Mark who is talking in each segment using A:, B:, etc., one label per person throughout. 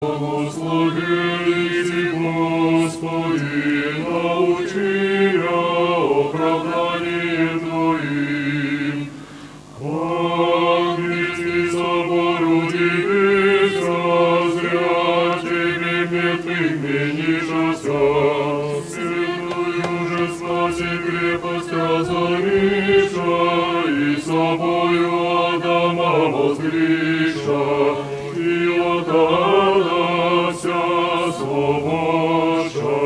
A: Благословите, Господи, научи оправданием Твоим. Ангельский собор удивится, зря Тебе мертвых менишься. Святую же спаси крепость разориша, и собою Адама воскриша, и отдалася свобода.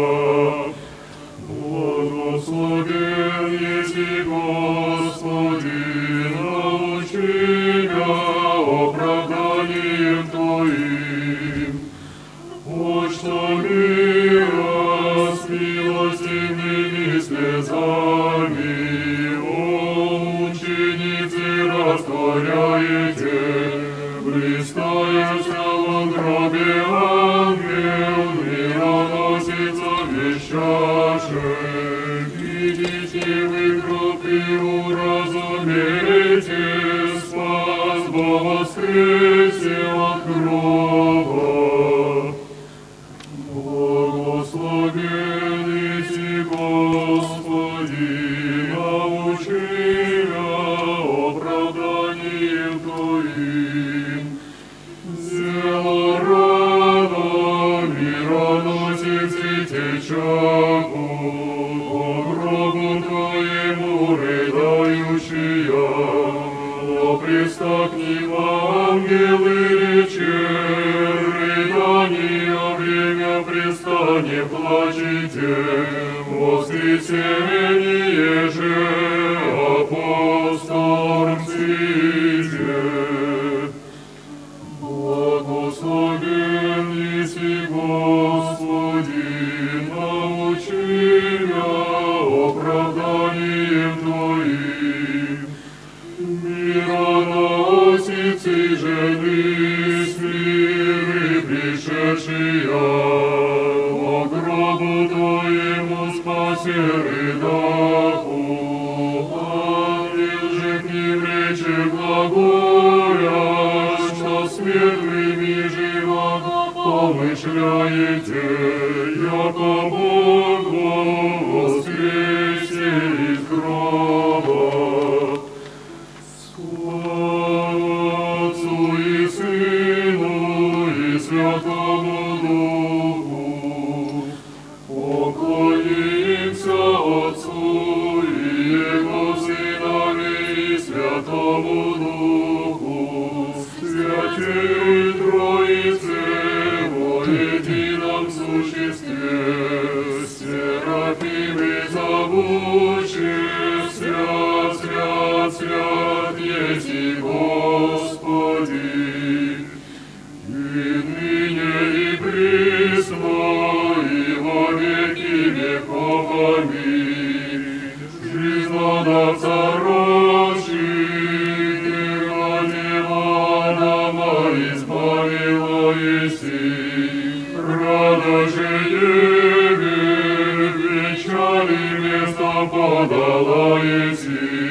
A: Благословен еси, Господи, научи меня оправданием Твоим. Почта мира с милостивыми слезами, о мученицы растворяете, блистающая в гробе ангел, мироносица вещашек. Идите вы гроб и уразумейте, спас Бог воскресе от гроба. Благословен еси, Господи, научи меня оправданием Твоим. Зело рано мироносицы течаку, по гробу Твоему рыдающая, но пристакнем ангелы рече, рыдания время пристане плачете, воскресение же апостол мстите. Благословен еси, Господи, научи меня оправданием Твоим. Мироносицы жены с миры пришедшие, по гробу Твоему спасе рыдаху. Ангел же к ним рече глаголя, что смертными живого помышляете, яко Бог воскресе из гроба. Слава Отцу и Сыну и Святому Духу. Поклонимся Отцу и Его Сынове и Святому Духу, Святей Троице во едином существе, серафимы зовущие, свят, свят, свят еси, Господи, и ныне и присно, и во веки веков. Аминь. Жизнодавца рожи, Адама избавила еси, рада же Еве, печали место подала еси.